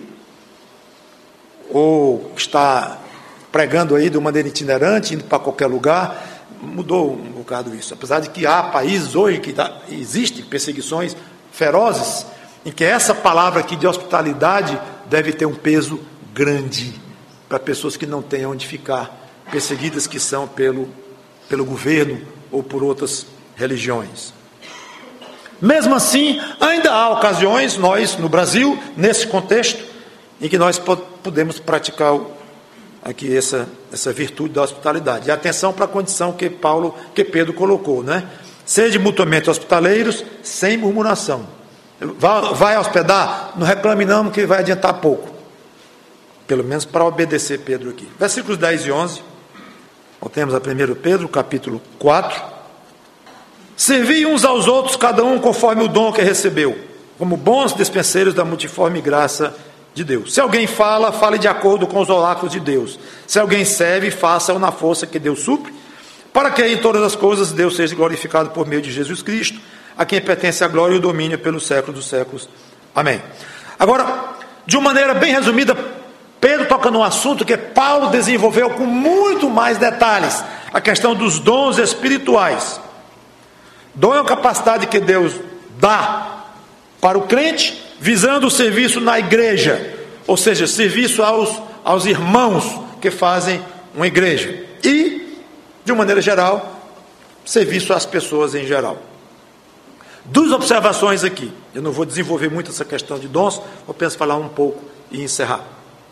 ou está pregando aí de uma maneira itinerante, indo para qualquer lugar. Mudou um bocado isso, apesar de que há países hoje que existem perseguições ferozes, em que essa palavra aqui de hospitalidade deve ter um peso grande para pessoas que não têm onde ficar, perseguidas que são pelo governo ou por outras religiões. Mesmo assim, ainda há ocasiões, nós no Brasil, nesse contexto, em que nós podemos praticar aqui essa virtude da hospitalidade. E atenção para a condição que Pedro colocou, né? Sede mutuamente hospitaleiros, sem murmuração. Vai hospedar? Não reclame não, que vai adiantar pouco. Pelo menos para obedecer Pedro aqui. Versículos 10 e 11. Voltemos a 1 Pedro, capítulo 4. Servi uns aos outros, cada um conforme o dom que recebeu, como bons despenseiros da multiforme graça de Deus. Se alguém fala, fale de acordo com os oráculos de Deus. Se alguém serve, faça-o na força que Deus supre, para que em todas as coisas Deus seja glorificado por meio de Jesus Cristo, a quem pertence a glória e o domínio pelos séculos dos séculos. Amém. Agora, de uma maneira bem resumida, Pedro toca num assunto que Paulo desenvolveu com muito mais detalhes, a questão dos dons espirituais. Dom é uma capacidade que Deus dá para o crente, visando o serviço na igreja, ou seja, serviço aos irmãos que fazem uma igreja, e, de uma maneira geral, serviço às pessoas em geral. Duas observações aqui, eu não vou desenvolver muito essa questão de dons, vou apenas falar um pouco e encerrar.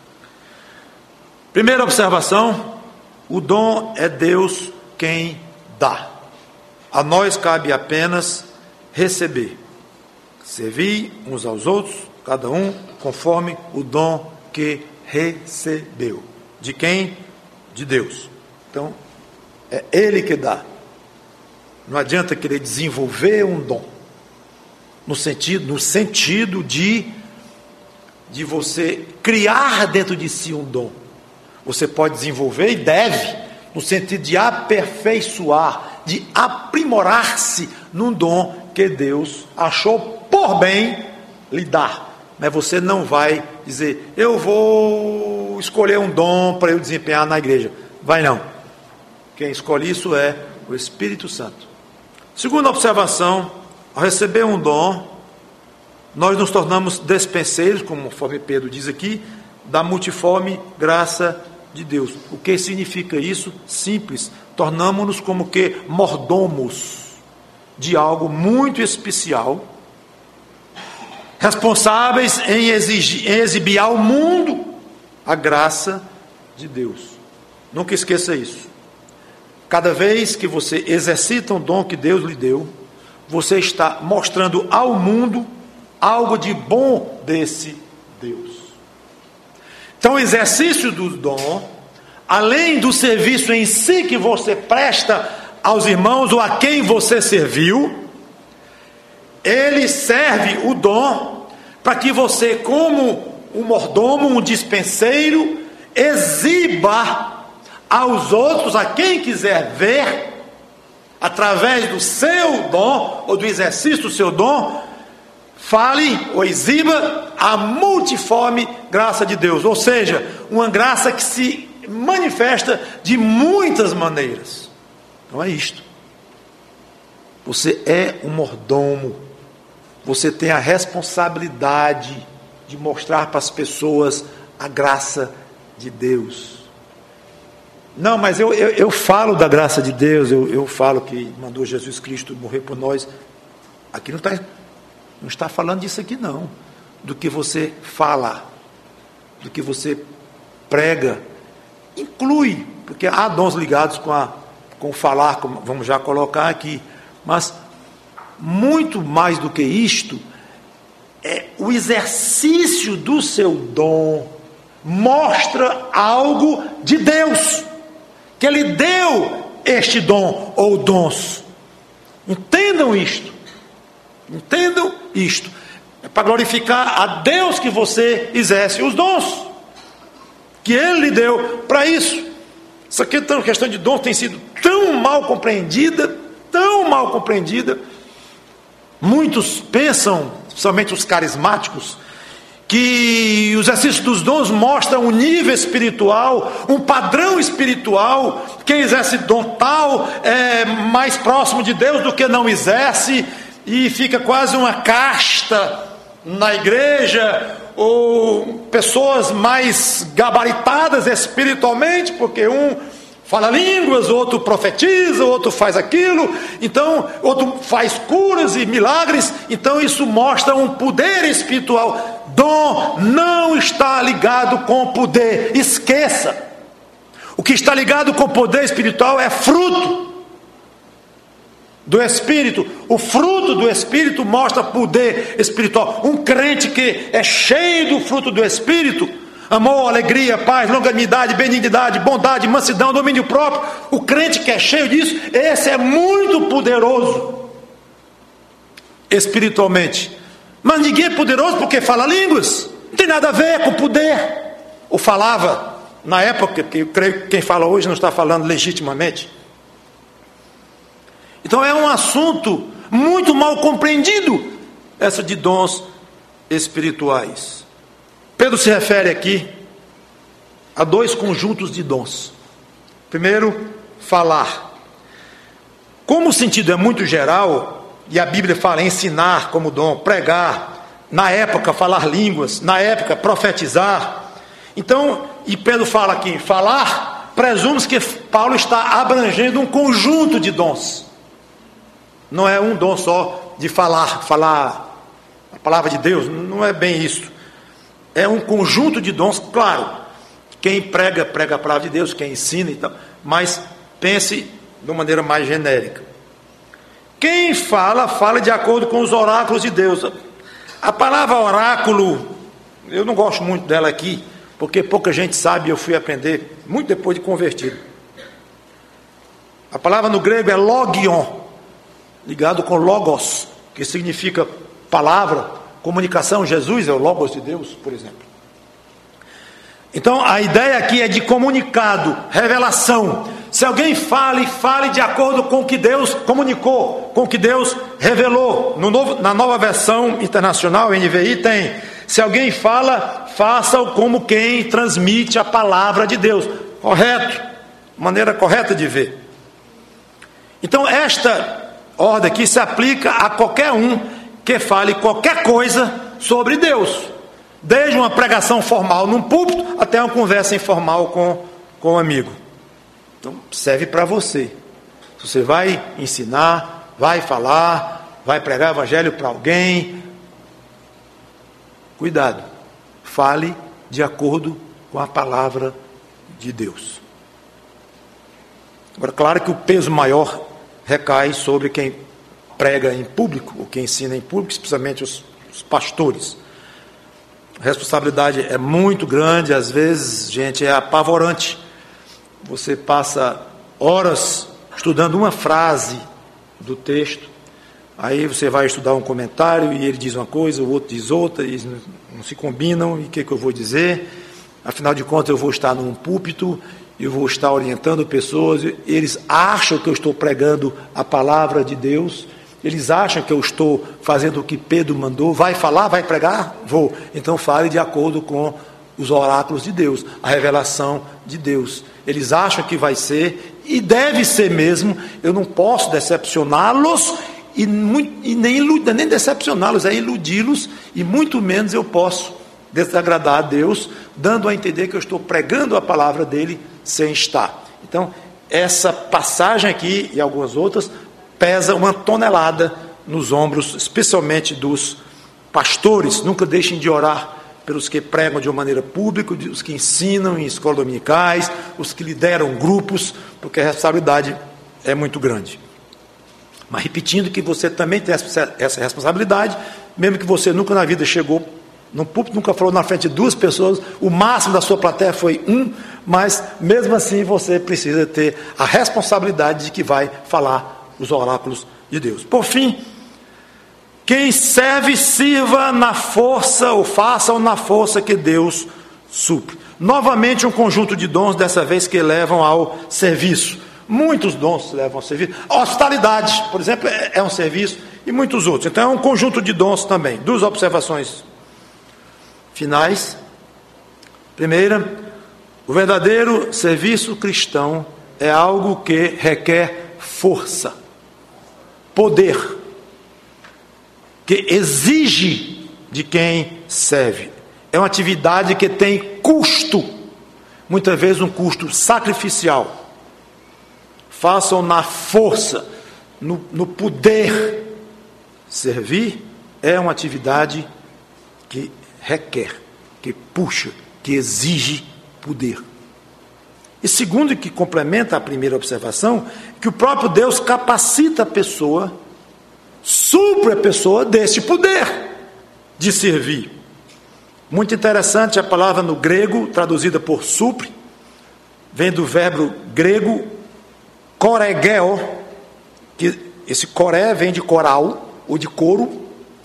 Primeira observação, o dom é Deus quem dá, a nós cabe apenas receber. Servir uns aos outros, cada um conforme o dom que recebeu. De quem? de Deus. Então, é Ele que dá. Não adianta querer desenvolver um dom, no sentido de você criar dentro de si um dom. Você pode desenvolver e deve, no sentido de aperfeiçoar, de aprimorar-se num dom que Deus achou por bem lhe dar. Mas você não vai dizer, eu vou escolher um dom para eu desempenhar na igreja. Vai não. Quem escolhe isso é o Espírito Santo. Segunda observação, ao receber um dom, nós nos tornamos despenseiros, conforme Pedro diz aqui, da multiforme graça de Deus. O que significa isso? Simples. Tornamos-nos como que mordomos de algo muito especial, responsáveis em exibir ao mundo a graça de Deus. Nunca esqueça isso. Cada vez que você exercita um dom que Deus lhe deu, você está mostrando ao mundo algo de bom desse Deus. Então, o exercício do dom, além do serviço em si que você presta aos irmãos ou a quem você serviu, ele serve o dom para que você, como um mordomo, um dispenseiro, exiba aos outros, a quem quiser ver, através do seu dom, ou do exercício do seu dom, fale ou exiba a multiforme graça de Deus, ou seja, uma graça que se manifesta de muitas maneiras. Então é isto. Você é um mordomo, você tem a responsabilidade de mostrar para as pessoas a graça de Deus. Não, mas eu falo da graça de Deus, eu falo que mandou Jesus Cristo morrer por nós. Aqui não está falando disso aqui não, do que você fala, do que você prega, inclui, porque há dons ligados com falar, como vamos já colocar aqui, mas muito mais do que isto, é o exercício do seu dom, mostra algo de Deus, que Ele deu este dom ou dons. Entendam isto. Entendam isto. É para glorificar a Deus que você exerce os dons que Ele lhe deu para isso. Essa questão de dons tem sido tão mal compreendida. Muitos pensam, somente os carismáticos, que o exercício dos dons mostra um nível espiritual, um padrão espiritual. Quem exerce dom tal é mais próximo de Deus do que não exerce, e fica quase uma casta na igreja, ou pessoas mais gabaritadas espiritualmente, porque um fala línguas, outro profetiza, outro faz aquilo, então outro faz curas e milagres. Então isso mostra um poder espiritual. Dom não está ligado com poder, esqueça. O que está ligado com poder espiritual é fruto do Espírito. O fruto do Espírito mostra poder espiritual. Um crente que é cheio do fruto do Espírito, amor, alegria, paz, longanimidade, benignidade, bondade, mansidão, domínio próprio, o crente que é cheio disso, esse é muito poderoso espiritualmente. Mas ninguém é poderoso porque fala línguas. Não tem nada a ver com poder. Ou falava na época, que eu creio que quem fala hoje não está falando legitimamente. Então é um assunto muito mal compreendido, essa de dons espirituais. Pedro se refere aqui a dois conjuntos de dons. Primeiro, falar. Como o sentido é muito geral, e a Bíblia fala ensinar como dom, pregar, na época falar línguas, na época profetizar. Então, e Pedro fala aqui em falar, presume que Paulo está abrangendo um conjunto de dons. Não é um dom só de falar a palavra de Deus, não é bem isso. É um conjunto de dons, claro. Quem prega a palavra de Deus, quem ensina e tal, mas pense de uma maneira mais genérica. Quem fala de acordo com os oráculos de Deus. A palavra oráculo, eu não gosto muito dela aqui, porque pouca gente sabe, eu fui aprender muito depois de convertido. A palavra no grego é logion, ligado com logos, que significa palavra, comunicação. Jesus é o logos de Deus, por exemplo. Então a ideia aqui é de comunicado, revelação. Se alguém fale de acordo com o que Deus comunicou, com o que Deus revelou. Na nova versão internacional, NVI, tem: se alguém fala, faça-o como quem transmite a palavra de Deus. Correto, maneira correta de ver. Então esta ordem aqui se aplica a qualquer um que fale qualquer coisa sobre Deus, desde uma pregação formal num púlpito até uma conversa informal com um amigo. Então serve para você. Se você vai ensinar, vai falar, vai pregar o evangelho para alguém, cuidado, fale de acordo com a palavra de Deus. Agora, claro que o peso maior recai sobre quem prega em público, ou quem ensina em público, especialmente os pastores. A responsabilidade é muito grande, às vezes, gente, é apavorante. Você passa horas estudando uma frase do texto, aí você vai estudar um comentário e ele diz uma coisa, o outro diz outra, e não se combinam, e o que eu vou dizer? Afinal de contas, eu vou estar num púlpito, eu vou estar orientando pessoas, eles acham que eu estou pregando a palavra de Deus, eles acham que eu estou fazendo o que Pedro mandou. Vai falar, vai pregar? Vou. Então fale de acordo com os oráculos de Deus, a revelação de Deus. Eles acham que vai ser, e deve ser mesmo. Eu não posso decepcioná-los, e nem decepcioná-los, é iludi-los, e muito menos eu posso desagradar a Deus, dando a entender que eu estou pregando a palavra dele sem estar. Então, essa passagem aqui e algumas outras pesa 1 tonelada nos ombros, especialmente dos pastores. Nunca deixem de orar pelos que pregam de uma maneira pública, os que ensinam em escolas dominicais, os que lideram grupos, porque a responsabilidade é muito grande. Mas repetindo que você também tem essa responsabilidade, mesmo que você nunca na vida chegou no púlpito, nunca falou na frente de 2 pessoas, o máximo da sua plateia foi 1, mas mesmo assim você precisa ter a responsabilidade de que vai falar os oráculos de Deus. Por fim, quem serve, sirva na força, ou faça na força que Deus supre. Novamente um conjunto de dons, dessa vez que levam ao serviço. Muitos dons levam ao serviço. A hospitalidade, por exemplo, é um serviço, e muitos outros. Então é um conjunto de dons também. 2 observações finais. Primeira, o verdadeiro serviço cristão é algo que requer força, poder, que exige de quem serve. É uma atividade que tem custo, muitas vezes um custo sacrificial. Façam na força, no poder. Servir é uma atividade que requer, que puxa, que exige poder. E segundo, que complementa a primeira observação, que o próprio Deus capacita a pessoa, supre a pessoa desse poder de servir. Muito interessante a palavra no grego, traduzida por supre, vem do verbo grego koregeo, que esse koré vem de coral, ou de coro,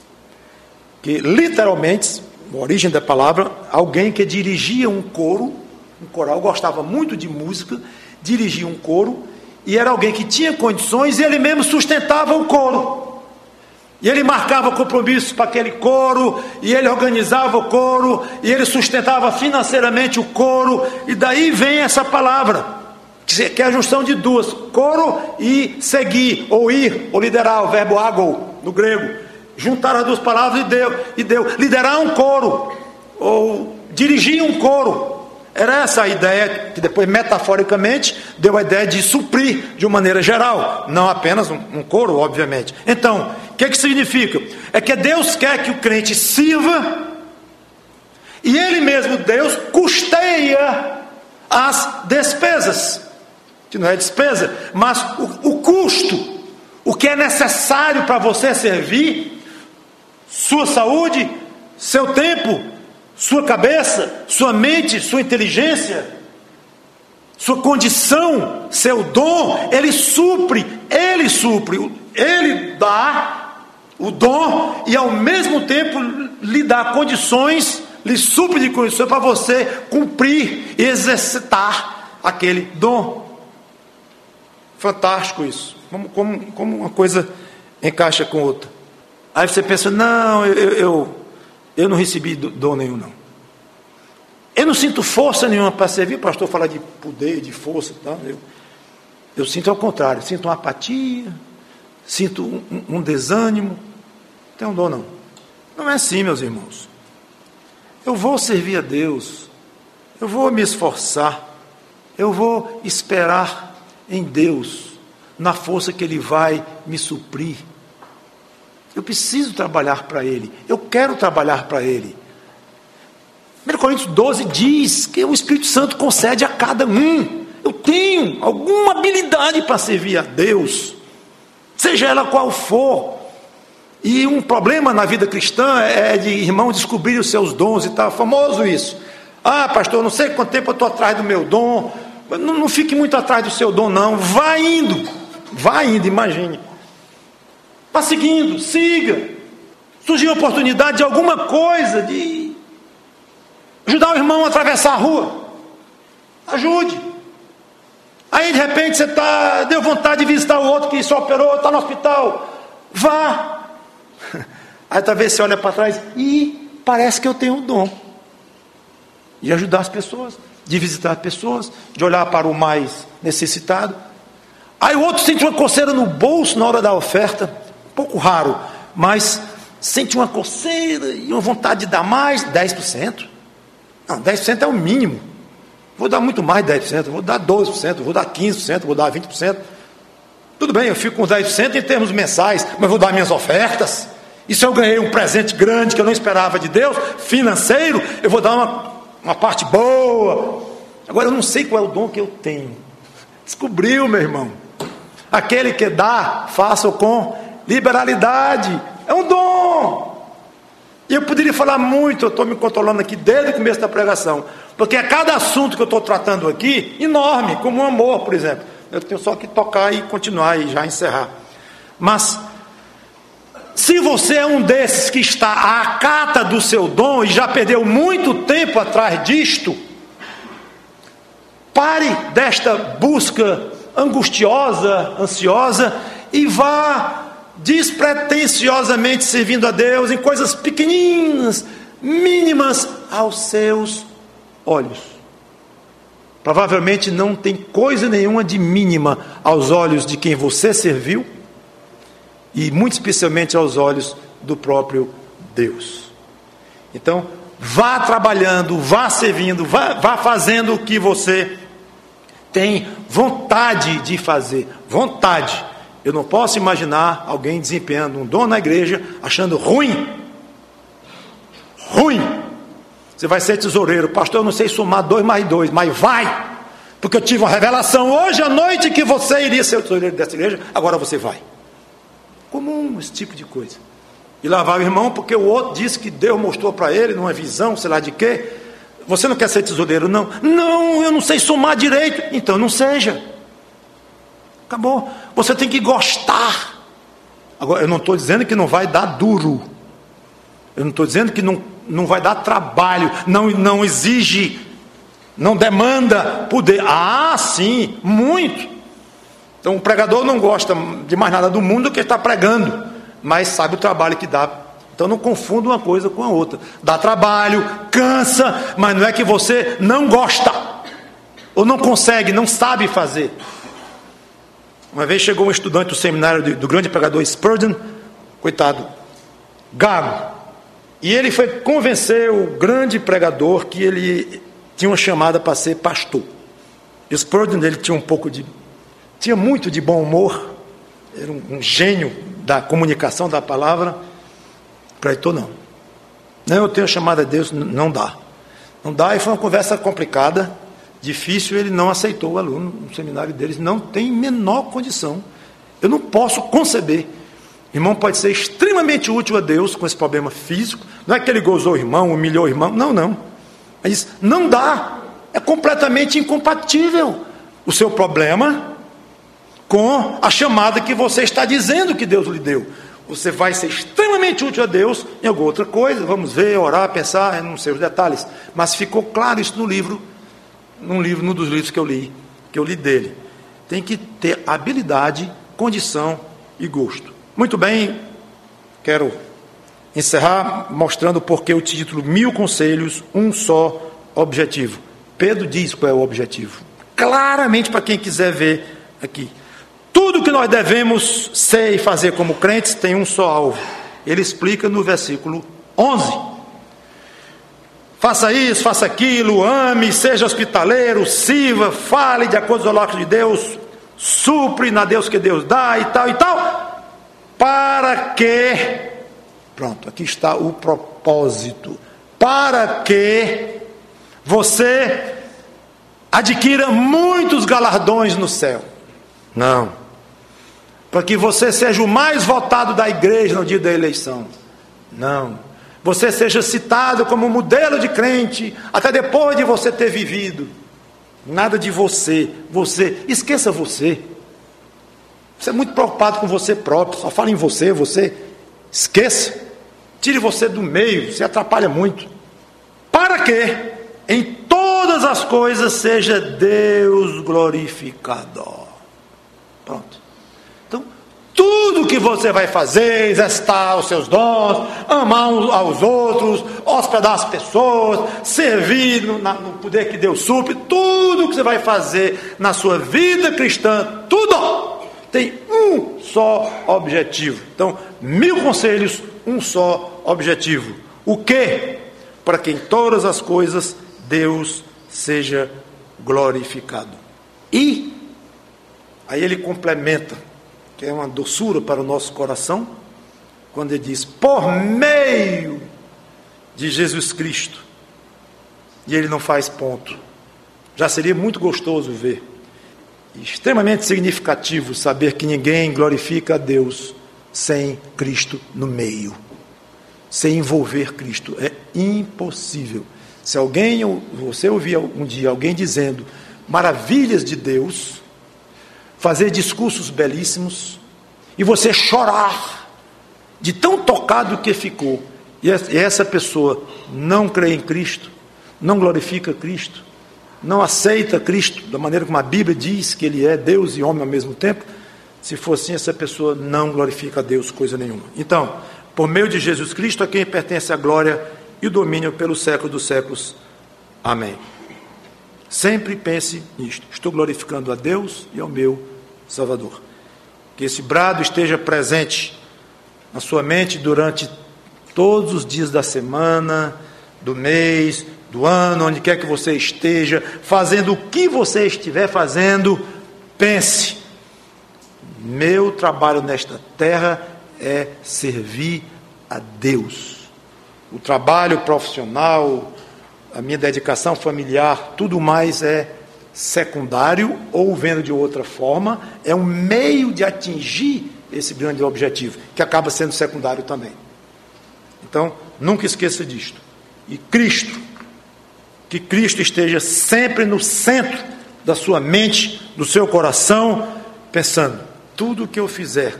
que literalmente, a origem da palavra, alguém que dirigia um coro, um coral, gostava muito de música, dirigia um coro, e era alguém que tinha condições, e ele mesmo sustentava o coro. E ele marcava compromissos para aquele coro, e ele organizava o coro, e ele sustentava financeiramente o coro, e daí vem essa palavra, que é a junção de 2, coro e seguir, ou ir, ou liderar, o verbo agou, no grego. Juntaram as 2 palavras e deu. Liderar um coro, ou dirigir um coro. Era essa a ideia, que depois metaforicamente deu a ideia de suprir de uma maneira geral, não apenas um coro, obviamente. Então, o que significa? É que Deus quer que o crente sirva, e Ele mesmo, Deus, custeia as despesas, que não é despesa, mas o custo, o que é necessário para você servir, sua saúde, seu tempo, sua cabeça, sua mente, sua inteligência, sua condição, seu dom, Ele supre, Ele dá o dom e ao mesmo tempo lhe dá condições, lhe supre de condições para você cumprir e exercitar aquele dom. Fantástico isso, como uma coisa encaixa com outra. Aí você pensa, não, eu não recebi dom nenhum não. Eu não sinto força nenhuma para servir. O pastor fala de poder, de força, tá? Eu sinto ao contrário, sinto uma apatia, sinto um desânimo. Não tem um dom não. Não é assim, meus irmãos. Eu vou servir a Deus, eu vou me esforçar, eu vou esperar em Deus, na força que Ele vai me suprir. Eu preciso trabalhar para Ele, eu quero trabalhar para Ele. 1 Coríntios 12 diz que o Espírito Santo concede a cada um. Eu tenho alguma habilidade para servir a Deus, seja ela qual for. E um problema na vida cristã é de irmãos descobrirem os seus dons e tal. É famoso isso. Ah, pastor, não sei quanto tempo eu estou atrás do meu dom. Não fique muito atrás do seu dom, não. Vai indo, imagine. Vá seguindo, siga. Surgiu a oportunidade de alguma coisa, de ajudar o irmão a atravessar a rua. Ajude. Aí de repente você deu vontade de visitar o outro que se operou, está no hospital. Vá. Aí talvez você olha para trás e parece que eu tenho um dom de ajudar as pessoas, de visitar pessoas, de olhar para o mais necessitado. Aí o outro sente uma coceira no bolso na hora da oferta, um pouco raro, mas sente uma coceira e uma vontade de dar mais, 10%. Não, 10% é o mínimo. Vou dar muito mais de 10%, vou dar 12%, vou dar 15%, vou dar 20%. Tudo bem, eu fico com 10% em termos mensais, mas vou dar minhas ofertas. E se eu ganhei um presente grande que eu não esperava de Deus, financeiro, eu vou dar uma parte boa. Agora eu não sei qual é o dom que eu tenho. Descobriu, meu irmão. Aquele que dá, faça-o com liberalidade. É um dom. E eu poderia falar muito, eu estou me controlando aqui desde o começo da pregação, porque a cada assunto que eu estou tratando aqui, enorme, como o amor, por exemplo. Eu tenho só que tocar e continuar e já encerrar. Mas se você é um desses que está à cata do seu dom e já perdeu muito tempo atrás disto, pare desta busca angustiosa, ansiosa, e vá despretensiosamente servindo a Deus em coisas pequeninas, mínimas aos seus olhos. Provavelmente não tem coisa nenhuma de mínima aos olhos de quem você serviu, e muito especialmente aos olhos do próprio Deus. Então, vá trabalhando, vá servindo, vá fazendo o que você tem vontade de fazer. Vontade. Eu não posso imaginar alguém desempenhando um dom na igreja achando ruim. Ruim. Você vai ser tesoureiro. Pastor, eu não sei somar 2 mais 2, mas vai. Porque eu tive uma revelação hoje à noite que você iria ser o tesoureiro dessa igreja, agora você vai. Comum esse tipo de coisa. E lá vai o irmão porque o outro disse que Deus mostrou para ele numa visão, sei lá de quê. Você não quer ser tesoureiro, não? Não, eu não sei somar direito. Então não seja. Acabou. Você tem que gostar. Agora, eu não estou dizendo que não vai dar duro. Eu não estou dizendo que não vai dar trabalho. Não exige, não demanda poder. Ah, sim, muito. Então o pregador não gosta de mais nada do mundo do que está pregando, mas sabe o trabalho que dá. Então não confunda uma coisa com a outra. Dá trabalho, cansa, mas não é que você não gosta, ou não consegue, não sabe fazer. Uma vez chegou um estudante do seminário do grande pregador Spurgeon, coitado, gago, e ele foi convencer o grande pregador que ele tinha uma chamada para ser pastor. E o Spurgeon, ele tinha muito de bom humor, era um gênio da comunicação da palavra. Acreditou não. Não, eu tenho a chamada de Deus, não dá. Não dá, e foi uma conversa complicada, difícil, ele não aceitou o aluno no seminário deles, não tem menor condição. Eu não posso conceber Irmão pode ser extremamente útil a Deus com esse problema físico. Não é que ele gozou o irmão, humilhou o irmão. Não. Mas não dá. É completamente incompatível o seu problema com a chamada que você está dizendo que Deus lhe deu. Você vai ser extremamente útil a Deus em alguma outra coisa. Vamos ver, orar, pensar, não sei os detalhes. Mas ficou claro isso no livro, num dos livros que eu li dele. Tem que ter habilidade, condição e gosto. Muito bem, quero encerrar mostrando porque o título 1000 conselhos, um só objetivo. Pedro diz qual é o objetivo. Claramente para quem quiser ver aqui. Tudo que nós devemos ser e fazer como crentes tem um só alvo. Ele explica no versículo 11. Faça isso, faça aquilo, ame, seja hospitaleiro, sirva, fale de acordo com os oracos de Deus, supre na Deus que Deus dá e tal. Para que, pronto, aqui está o propósito, para que você adquira muitos galardões no céu. Não. Para que você seja o mais votado da igreja no dia da eleição. Não. Você seja citado como modelo de crente, até depois de você ter vivido. Nada de você. Esqueça você. Você é muito preocupado com você próprio, só fala em você. Esqueça. Tire você do meio, você atrapalha muito. Para que em todas as coisas seja Deus glorificado. Pronto. Então, tudo que você vai fazer, exercitar os seus dons, amar uns aos outros, hospedar as pessoas, servir no poder que Deus supre, tudo que você vai fazer na sua vida cristã, tudo tem um só objetivo. Então, 1000 conselhos, um só objetivo. O quê? Para que em todas as coisas Deus seja glorificado. E aí ele complementa, que é uma doçura para o nosso coração, quando ele diz, por meio de Jesus Cristo. E ele não faz ponto. Já seria muito gostoso ver. Extremamente significativo saber que ninguém glorifica a Deus sem Cristo no meio, sem envolver Cristo. É impossível. Se você ouvir um dia alguém dizendo maravilhas de Deus, fazer discursos belíssimos, e você chorar de tão tocado que ficou, e essa pessoa não crê em Cristo, não glorifica Cristo, não aceita Cristo da maneira como a Bíblia diz que Ele é Deus e homem ao mesmo tempo, se for assim, essa pessoa não glorifica a Deus coisa nenhuma. Então, por meio de Jesus Cristo, a quem pertence a glória e o domínio pelos séculos dos séculos. Amém. Sempre pense nisto. Estou glorificando a Deus e ao meu Salvador. Que esse brado esteja presente na sua mente durante todos os dias da semana, do mês, do ano, onde quer que você esteja, fazendo o que você estiver fazendo, pense, meu trabalho nesta terra é servir a Deus. O trabalho profissional, a minha dedicação familiar, tudo mais é secundário, ou vendo de outra forma, é um meio de atingir esse grande objetivo, que acaba sendo secundário também. Então, nunca esqueça disto. E Cristo, que Cristo esteja sempre no centro da sua mente, do seu coração, pensando, tudo o que eu fizer,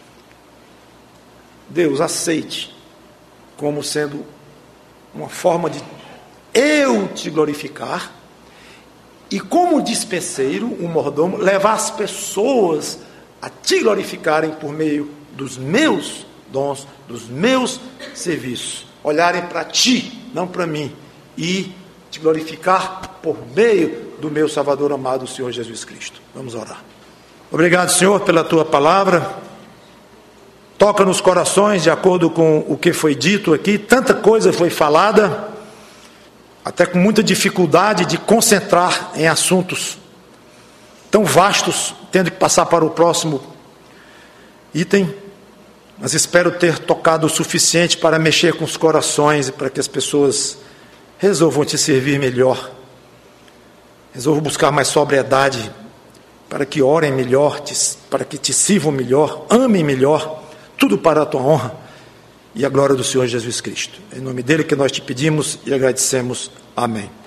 Deus aceite como sendo uma forma de eu te glorificar, e como dispenseiro, um mordomo, levar as pessoas a te glorificarem por meio dos meus dons, dos meus serviços, olharem para ti, não para mim, e te glorificar por meio do meu Salvador amado, o Senhor Jesus Cristo. Vamos orar. Obrigado, Senhor, pela tua palavra. Toca nos corações de acordo com o que foi dito aqui. Tanta coisa foi falada, até com muita dificuldade de concentrar em assuntos tão vastos, tendo que passar para o próximo item. Mas espero ter tocado o suficiente para mexer com os corações e para que as pessoas resolvam te servir melhor, resolvam buscar mais sobriedade, para que orem melhor, para que te sirvam melhor, amem melhor, tudo para a tua honra e a glória do Senhor Jesus Cristo. Em nome dele que nós te pedimos e agradecemos. Amém.